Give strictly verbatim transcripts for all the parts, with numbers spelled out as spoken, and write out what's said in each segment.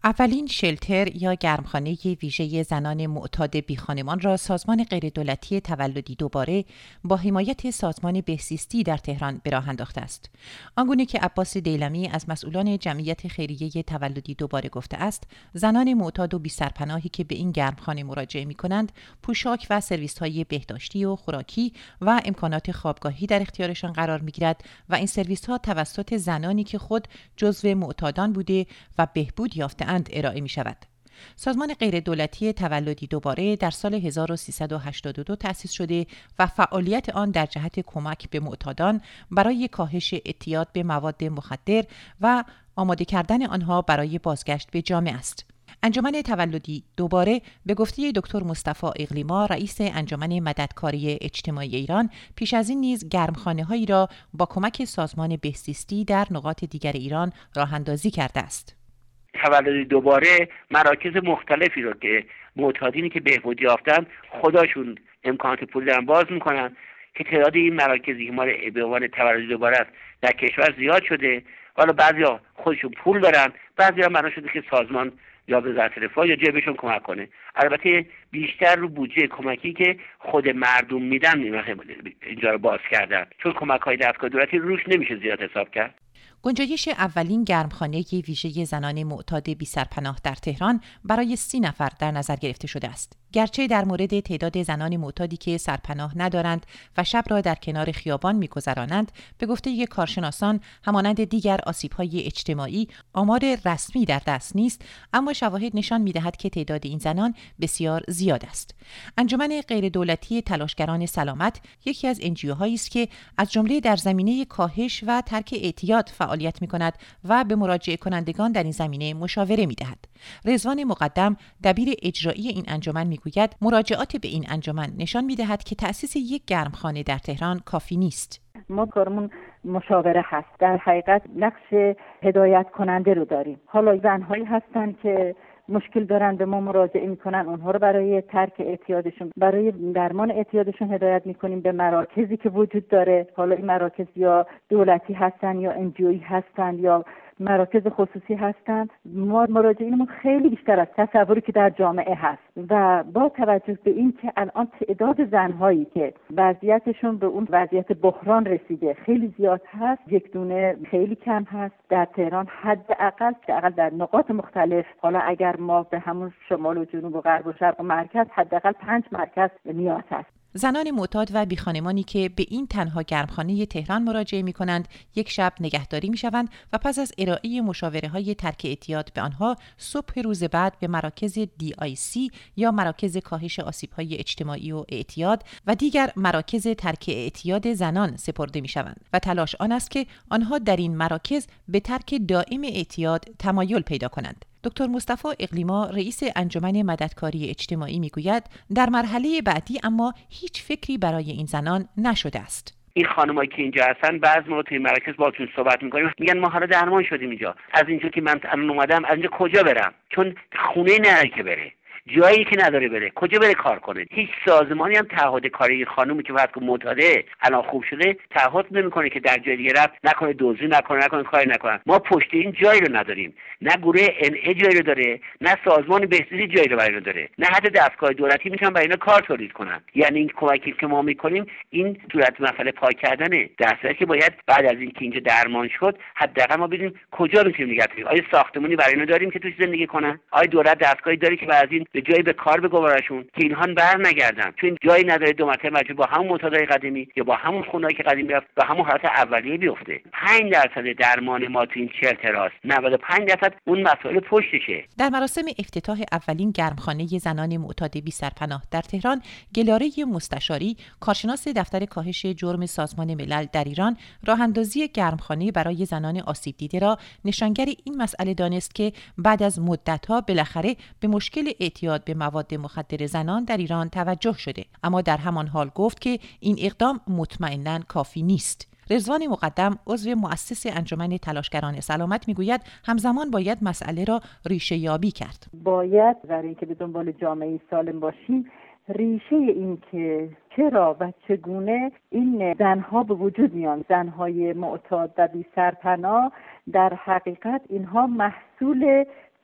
اولین شلتر یا گرمخانه ویژه زنان معتاد بیخانمان را سازمان غیردولتی تولدی دوباره با حمایت سازمان بهزیستی در تهران به راه انداخته است. آنگونه که عباس دیلمی از مسئولان جمعیت خیریه تولدی دوباره گفته است، زنان معتاد و بی‌سرپناهی که به این گرمخانه مراجعه می‌کنند، پوشاک و سرویس‌های بهداشتی و خوراکی و امکانات خوابگاهی در اختیارشان قرار می‌گیرد و این سرویس‌ها توسط زنانی که خود جزو معتادان بوده و بهبود یافته‌اند ارائه می شود. سازمان غیردولتی تولدی دوباره در سال هزار و سیصد و هشتاد و دو تأسیس شده و فعالیت آن در جهت کمک به معتادان برای کاهش اعتیاد به مواد مخدر و آماده کردن آنها برای بازگشت به جامعه است. انجمن تولدی دوباره به گفته دکتر مصطفی اقلیما، رئیس انجمن مددکاری اجتماعی ایران، پیش از این نیز گرمخانه‌هایی را با کمک سازمان بهزیستی در نقاط دیگر ایران راه‌اندازی کرده است. تولدی دوباره مراکز مختلفی رو که معتادینی که بهبود یافتن خودشون امکانات پول دارن باز میکنن که تعداد این مراکزی که ما به عنوان تولدی دوباره است در کشور زیاد شده. حالا بعضیا خودشون پول دارن، بعضیا بنا شده که سازمان یا وزارت رفاه یا جیبشون کمک کنه. البته بیشتر رو بودجه کمکی که خود مردم میدن اینجا رو باز کردن، چون کمک‌های دستگاه دولتی روش نمیشه زیاد حساب کرد. گنجایش اولین گرمخانه ویژه زنان معتاد بی‌سرپناه در تهران برای سی نفر در نظر گرفته شده است. گرچه در مورد تعداد زنان معتادی که سرپناه ندارند و شب را در کنار خیابان می‌گذرانند، به گفته یک کارشناسان همانند دیگر آسیب‌های اجتماعی آمار رسمی در دست نیست، اما شواهد نشان می‌دهد که تعداد این زنان بسیار زیاد است. انجمن غیردولتی تلاشگران سلامت یکی از انجیوهایی است که از جمله در زمینه کاهش و ترک اعتیاد فعالیت می‌کند و به مراجعه کنندگان در این زمینه مشاوره می‌دهد. رضوان مقدم، دبیر اجرایی این انجمن، میگوید مراجعات به این انجمن نشان می‌دهد که تأسیس یک گرمخانه در تهران کافی نیست. ما کارمون مشاوره هست. در حقیقت نقش هدایت کننده رو داریم. حالا زن‌هایی هستن که مشکل دارن به ما مراجعه میکنن، اونها رو برای ترک اعتیادشون، برای درمان اعتیادشون هدایت میکنیم به مراکزی که وجود داره. حالا این مراکز یا دولتی هستن یا انجیویی هستن یا مراکز خصوصی هستن. ما مراجعینمون خیلی بیشتر از تصوری که در جامعه هست و با توجه به این که الان تعداد زنهایی که وضعیتشون به اون وضعیت بحران رسیده خیلی زیاد هست، یک دونه خیلی کم هست در تهران. حداقل حداقل در نقاط مختلف، حالا اگر ما به همون شمال و جنوب و غرب و شرق و مرکز، حداقل پنج مرکز نیاز هست. زنان معتاد و بیخانمانی که به این تنها گرمخانه تهران مراجعه می کنند، یک شب نگهداری می شوند و پس از ارائه مشاوره های ترک اعتیاد به آنها، صبح روز بعد به مراکز دی آی سی یا مراکز کاهش آسیب های اجتماعی و اعتیاد و دیگر مراکز ترک اعتیاد زنان سپرده می شوند و تلاش آن است که آنها در این مراکز به ترک دائم اعتیاد تمایل پیدا کنند. دکتر مصطفی اقلیما، رئیس انجمن مددکاری اجتماعی، میگوید در مرحله بعدی اما هیچ فکری برای این زنان نشده است. این خانمایی که اینجا هستن بعضی موقع توی مراکز باهاتون صحبت می‌کنیم، میگن ما حالا درمان شدیم اینجا، از اینجا که من الان اومدم از اینجا کجا برم؟ چون خونه نداره که بره، جایی که نداره بره، کجا بره کار کنه. هیچ سازمانی هم تعهد کاری خانومی که وقتی معتاده الان خوب شده تعهد نمیکنه که در جای دیگه رفت نکنه، دزدی نکنه، نکنه کاری نکنه. ما پشت این جایی رو نداریم، نه گروه ان ای جایی رو داره، نه سازمان بهزیستی جایی رو برای اینو داره، نه حتی دستگاه دولتی میتونن برای اینا کار تولید کنن. یعنی این کمکی که ما میکنیم این صورت مسئله پاک کردنه، در صورتی که باید بعد از اینکه اینجا درمان شد حداقل ما بدونیم کجا میتونیم نگه داریم. آیا ساختمانی برای اینا داریم که توش زندگی کنن؟ آیا دولت دستگاهی داره که بعد از این به جایی به کار بگذارشون که اینها بر نگردن؟ چون جایی نداره دو مرتبه مجبور با همون معتادای قدیمی یا با همون خونه‌ای که قدیمی رفت و همون حالت اولیه بیفته. پنج درصد درمان ما تو این شلتر است، نود و پنج درصد اون مسائل پشتشه. در مراسم افتتاح اولین گرمخانه زنان معتاد بی‌سرپناه در تهران، گلاره مستشاری، کارشناس دفتر کاهش جرم سازمان ملل در ایران، راه‌اندازی گرمخانه برای زنان آسیب دیده را نشانگر این مسئله دانست که بعد از مدت‌ها بالاخره به مشکل اعتیاد به مواد مخدر زنان در ایران توجه شده، اما در همان حال گفت که این اقدام مطمئناً کافی نیست. رضوان مقدم، عضو مؤسس انجمن تلاشگران سلامت، میگوید همزمان باید مسئله را ریشه یابی کرد. باید برای اینکه به دنبال جامعه سالم باشیم، ریشه این که چرا و چگونه این زنها به وجود میان، زنهای معتاد و بی سرپناه، در حقیقت اینها محصول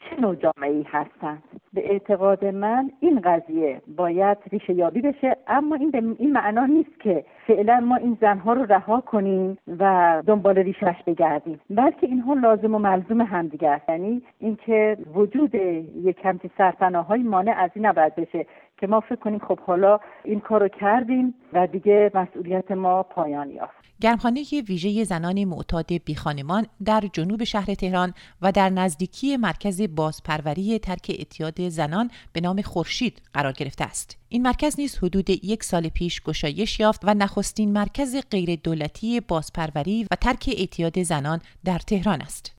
چه نوع جامعه‌ای هستند. به اعتقاد من این قضیه باید ریشه یابی بشه، اما این به این معنا نیست که فعلا ما این زنها رو رها کنیم و دنبال ریشش بگردیم، بلکه اینها لازم و ملزوم همدیگه است. یعنی اینکه وجود یک همچین سرپناه‌های مانع از این نباید بشه که ما فکر کنیم خب حالا این کارو کردیم و دیگه مسئولیت ما پایان یافت. گرمخانه ویژه زنان معتاد بیخانمان در جنوب شهر تهران و در نزدیکی مرکز بازپروری ترک اعتیاد زنان به نام خورشید قرار گرفته است. این مرکز نیز حدود یک سال پیش گشایش یافت و نخستین مرکز غیر دولتی بازپروری و ترک اعتیاد زنان در تهران است.